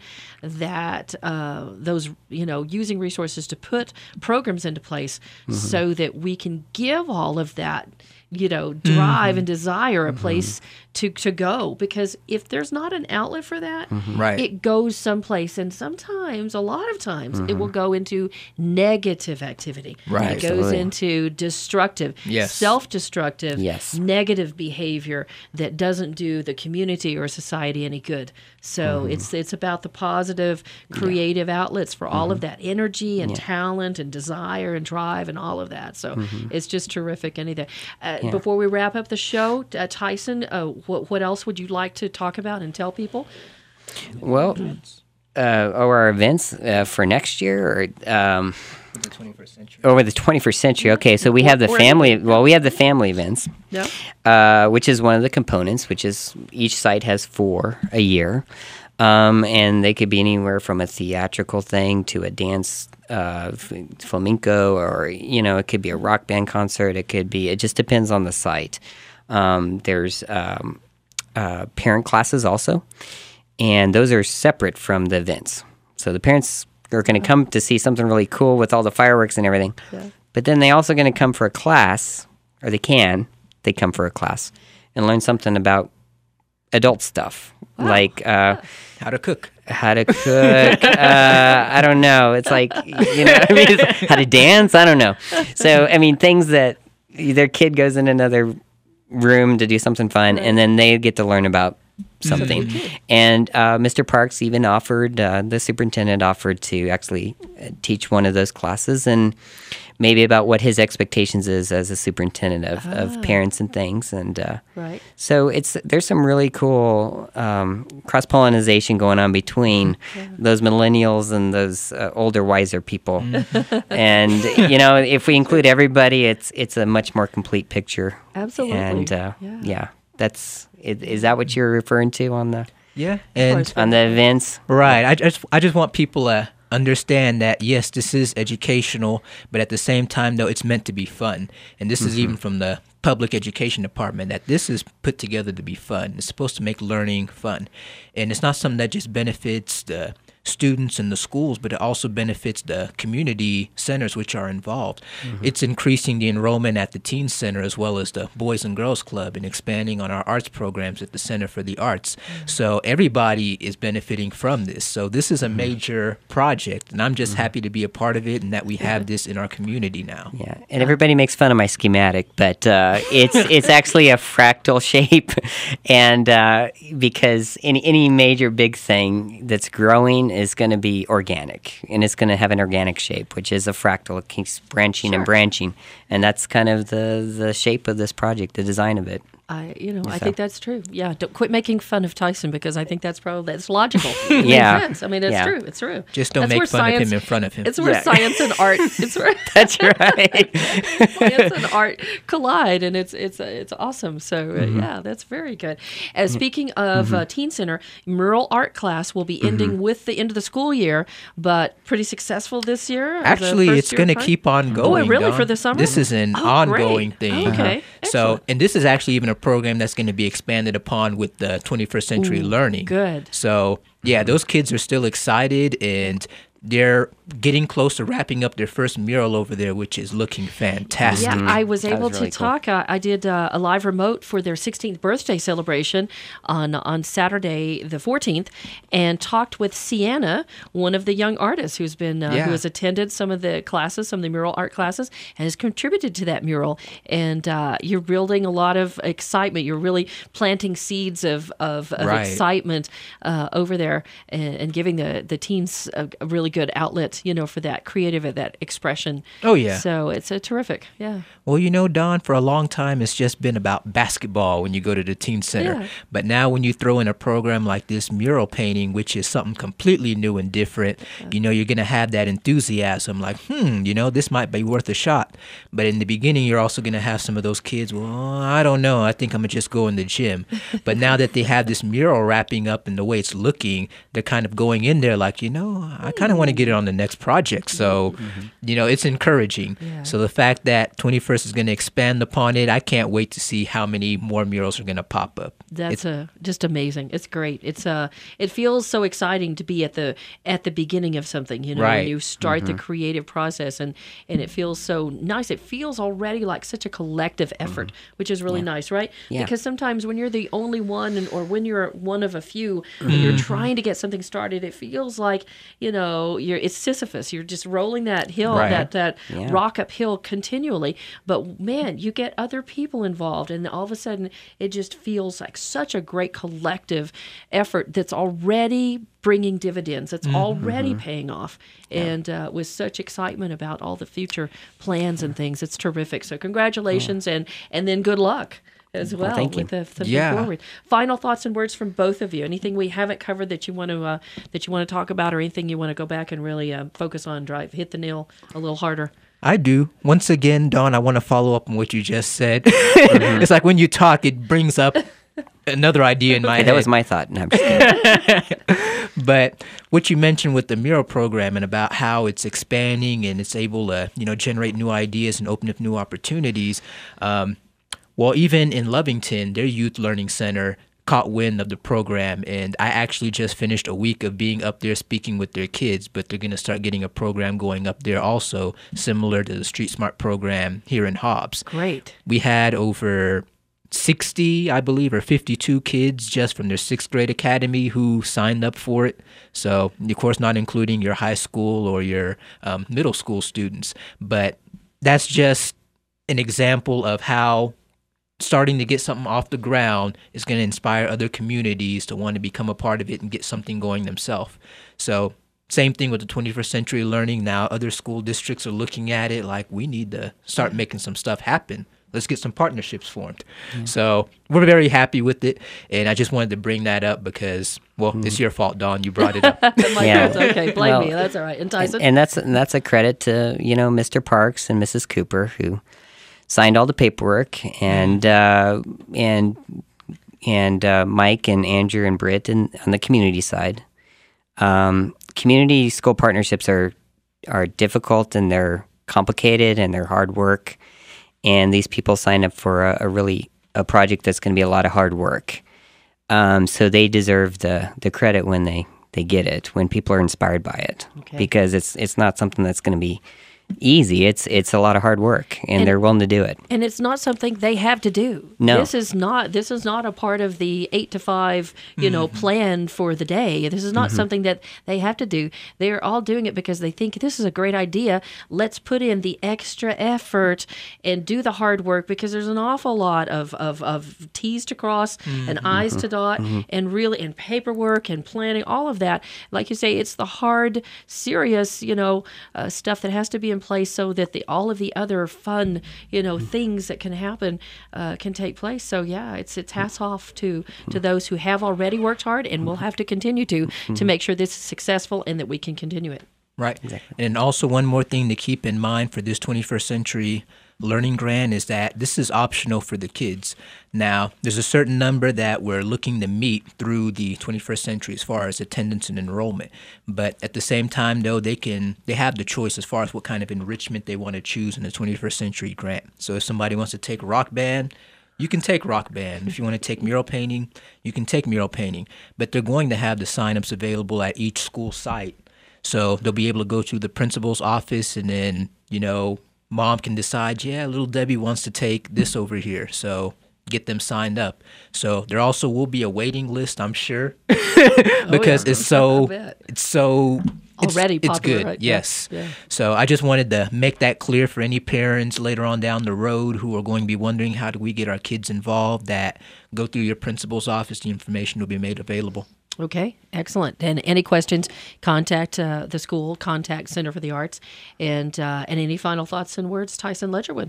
that, uh, those those, you know, using resources to put programs into place mm-hmm. so that we can give all of that, you know, drive mm-hmm. and desire a mm-hmm. place to, to go. Because if there's not an outlet for that, mm-hmm. right. it goes someplace. And sometimes, a lot of times, mm-hmm. it will go into negative activity. Right. It goes Absolutely. into destructive, yes. self-destructive, yes. negative behavior that doesn't do the community or society any good. So mm-hmm. it's it's about the positive, creative yeah. outlets for all mm-hmm. of that energy and yeah. talent and desire and drive and all of that. So mm-hmm. it's just terrific. Anything. Uh, Yeah. Before we wrap up the show, uh, Tyson, uh, what what else would you like to talk about and tell people? Well, uh, or our events uh, for next year, or um, For the twenty-first century. Over the twenty-first century. Okay, so we have the Where- family. Well, we have the family events, Yeah. uh, which is one of the components. Which is each site has four a year, um, and they could be anywhere from a theatrical thing to a dance, uh, f- flamenco, or you know, it could be a rock band concert. It could be. It just depends on the site. Um, there's um, uh, parent classes also, and those are separate from the events. So the parents are going to come to see something really cool with all the fireworks and everything. Yeah. But then they also going to come for a class, or they can, they come for a class and learn something about adult stuff, like uh, How to cook. how to cook. uh, I don't know. It's like, you know what I mean? It's how to dance. I don't know. So, I mean, things that their kid goes in another room to do something fun, and then they get to learn about something. And uh, Mister Parks even offered, uh, the superintendent offered to actually uh, teach one of those classes, and maybe about what his expectations is as a superintendent of, of parents and things. And uh, Right. so it's there's some really cool um, cross pollination going on between those millennials and those uh, older, wiser people. And you know, if we include everybody, it's it's a much more complete picture. Absolutely. And uh, Yeah. yeah. that's is, is that what you're referring to on the Yeah. And course. on the events? right, I just I just want people to understand that yes, this is educational, but at the same time though, it's meant to be fun. And this is even from the public education department, that this is put together to be fun. It's supposed to make learning fun. And it's not something that just benefits the students in the schools, but it also benefits the community centers which are involved. It's increasing the enrollment at the teen center as well as the Boys and Girls Club, and expanding on our arts programs at the Center for the Arts. So everybody is benefiting from this. So this is a major project, and I'm just happy to be a part of it and that we have this in our community now. Yeah, and everybody makes fun of my schematic, but uh, it's it's actually a fractal shape, and uh, because any any major big thing that's growing is going to be organic, and it's going to have an organic shape, which is a fractal. It keeps branching Sure. and branching, and that's kind of the the shape of this project, the design of it. I, you know, I So- think that's true. Yeah, don't quit making fun of Tyson, because I think that's probably that's logical. Yeah. Makes sense. I mean, it's Yeah. true. It's true. Just don't That's make where fun science, of him in front of him. It's where Yeah. science and art. It's where That's right. science and art collide, and it's it's it's awesome. So uh, Mm-hmm. yeah, that's very good. Uh, speaking of uh, Teen Center, mural art class will be ending Mm-hmm. with the end of the school year, but pretty successful this year. the Actually, first it's year going to of time? keep on Oh, going. really? Dawn. For the summer? This is an Oh, ongoing great. thing. Oh, okay. So, Excellent. and this is actually even a program that's going to be expanded upon with the twenty-first century Ooh, learning. good. So, yeah, those kids are still excited, and they're getting close to wrapping up their first mural over there, which is looking fantastic. Yeah, I was That able was really to cool. talk. Uh, I did uh, a live remote for their sixteenth birthday celebration on on Saturday the fourteenth, and talked with Sienna, one of the young artists who's been uh, Yeah. who has attended some of the classes, some of the mural art classes, and has contributed to that mural. And uh, you're building a lot of excitement. You're really planting seeds of of, of Right. excitement uh, over there, and, and giving the the teens a, a really good outlet, you know, for that creative, that expression. Oh, yeah. So it's a terrific, yeah. Well, you know, Don, for a long time, it's just been about basketball when you go to the teen center. Yeah. But now when you throw in a program like this mural painting, which is something completely new and different, you know, you're going to have that enthusiasm like, hmm, you know, this might be worth a shot. But in the beginning, you're also going to have some of those kids, well, I don't know. I think I'm going to just go in the gym. But now that they have this mural wrapping up and the way it's looking, they're kind of going in there like, you know, I kind of want to get it on the next project. So, you know, it's encouraging. Yeah. So the fact that twenty-first is going to expand upon it, I can't wait to see how many more murals are going to pop up. That's a, just amazing. It's great. It's uh, it feels so exciting to be at the at the beginning of something. You know, when Right. you start the creative process, and and it feels so nice. It feels already like such a collective effort, which is really nice, right? Yeah. Because sometimes when you're the only one, and, or when you're one of a few, and you're trying to get something started, it feels like, you know, you're it's Sisyphus. You're just rolling that hill, Right. that that Yeah. rock uphill continually. But man, you get other people involved, and all of a sudden, it just feels like such a great collective effort that's already bringing dividends. That's already paying off, and uh, with such excitement about all the future plans and things, it's terrific. So congratulations, and and then good luck. as well, well thank with you. the, the Yeah. move forward. Final thoughts and words from both of you. Anything we haven't covered that you want to uh, that you want to talk about, or anything you want to go back and really uh, focus on, drive, hit the nail a little harder? I do. Once again, Dawn, I want to follow up on what you just said. Mm-hmm. It's like when you talk, it brings up another idea in my Hey, head. that was my thought. No, I'm just kidding. But what you mentioned with the mural program and about how it's expanding and it's able to, you know, generate new ideas and open up new opportunities. Um, well, even in Lovington, their youth learning center caught wind of the program, and I actually just finished a week of being up there speaking with their kids, but they're going to start getting a program going up there also, similar to the Street Smart program here in Hobbs. Great. We had over sixty, I believe, or fifty-two kids just from their sixth grade academy who signed up for it. So, of course, not including your high school or your um, middle school students. But that's just an example of how starting to get something off the ground is going to inspire other communities to want to become a part of it and get something going themselves. So same thing with the twenty-first century learning. Now other school districts are looking at it like, we need to start making some stuff happen. Let's get some partnerships formed. Mm. So we're very happy with it. And I just wanted to bring that up because, well, mm. it's your fault, Dawn. You brought it up. Yeah. Okay, blame well, me. That's all right. And Tyson? And, and that's and that's a credit to, you know, Mister Parks and Missus Cooper, who signed all the paperwork, and uh, and and uh, Mike and Andrew and Britt and on the community side. Um, community school partnerships are are difficult, and they're complicated, and they're hard work. And these people sign up for a, a really a project that's going to be a lot of hard work. Um, so they deserve the the credit when they, they get it, when people are inspired by it, okay. because it's it's not something that's going to be easy. It's it's a lot of hard work, and, and they're willing to do it. And it's not something they have to do. No, this is not. This is not a part of the eight to five, you know, mm-hmm. plan for the day. This is not mm-hmm. something that they have to do. They are all doing it because they think this is a great idea. Let's put in the extra effort and do the hard work, because there's an awful lot of of, of T's to cross mm-hmm. and I's to dot, mm-hmm. and really and paperwork and planning, all of that. Like you say, it's the hard, serious, you know, uh, stuff that has to be in place so that the all of the other fun, you know, things that can happen uh, can take place. So yeah, it's it's hats off to to those who have already worked hard and will have to continue to to make sure this is successful and that we can continue it. Right. Exactly. And also one more thing to keep in mind for this twenty-first century learning grant is that this is optional for the kids. Now, there's a certain number that we're looking to meet through the twenty-first century as far as attendance and enrollment. But at the same time, though, they can they have the choice as far as what kind of enrichment they want to choose in the twenty-first century grant. So if somebody wants to take rock band, you can take rock band. If you want to take mural painting, you can take mural painting. But they're going to have the signups available at each school site. So they'll be able to go to the principal's office, and then, you know, mom can decide, yeah, little Debbie wants to take this over here. So get them signed up. So there also will be a waiting list, I'm sure, because oh, yeah. it's so it's so it's, already it's popular, good. right? Yes. Yeah. So I just wanted to make that clear for any parents later on down the road who are going to be wondering, how do we get our kids involved, that go through your principal's office. The information will be made available. Okay, excellent. And any questions, contact uh, the school, contact Center for the Arts. And uh, and any final thoughts and words, Tyson Ledgerwood?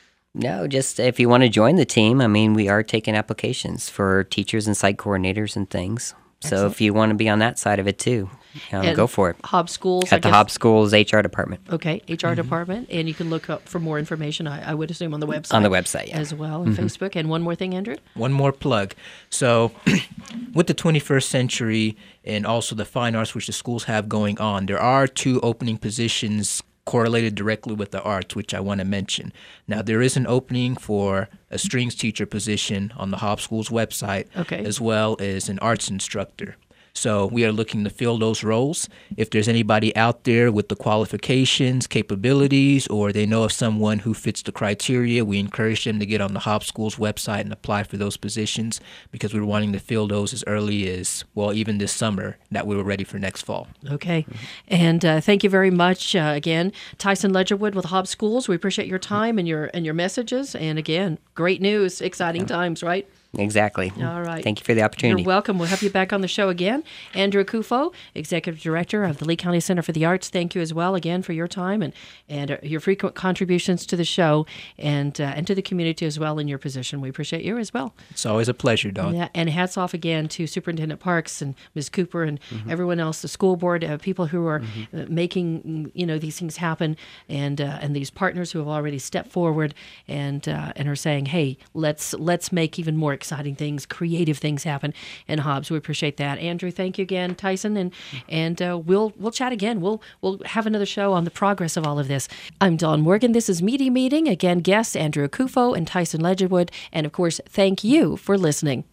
No, just if you want to join the team, I mean, we are taking applications for teachers and site coordinators and things. So excellent. If you want to be on that side of it too, um, go for it. Hobbs Schools? At I the guess. Hobbs Schools H R department. Okay, H R mm-hmm. department. And you can look up for more information, I, I would assume, on the website. On the website, yeah. As well, and mm-hmm. Facebook. And one more thing, Andrew? One more plug. So with the twenty-first century and also the fine arts which the schools have going on, there are two opening positions correlated directly with the arts, which I want to mention. Now, there is an opening for a strings teacher position on the Hobbs Schools website, okay. as well as an arts instructor. So we are looking to fill those roles. If there's anybody out there with the qualifications, capabilities, or they know of someone who fits the criteria, we encourage them to get on the Hobbs Schools website and apply for those positions, because we're wanting to fill those as early as, well, even this summer, that we were ready for next fall. Okay. Mm-hmm. And uh, thank you very much, uh, again, Tyson Ledgerwood with Hobbs Schools. We appreciate your time and your and your messages. And again, great news, exciting yeah. times, right? exactly. All right. Thank you for the opportunity. You're welcome. We'll have you back on the show again. Andrew Akufo, Executive Director of the Lee County Center for the Arts, thank you as well again for your time and, and uh, your frequent contributions to the show and uh, and to the community as well in your position. We appreciate you as well. It's always a pleasure, Dawn. Yeah, and hats off again to Superintendent Parks and Miz Cooper and mm-hmm. everyone else, the school board, uh, people who are mm-hmm. uh, making you know these things happen, and uh, and these partners who have already stepped forward and uh, and are saying, hey, let's let's make even more exciting things, creative things happen in Hobbs. We appreciate that. Andrew, thank you again, Tyson, and and uh, we'll we'll chat again. We'll we'll have another show on the progress of all of this. I'm Dawn Morgan. This is Media Meeting. Again, guests Andrew Akufo and Tyson Ledgerwood, and of course, thank you for listening.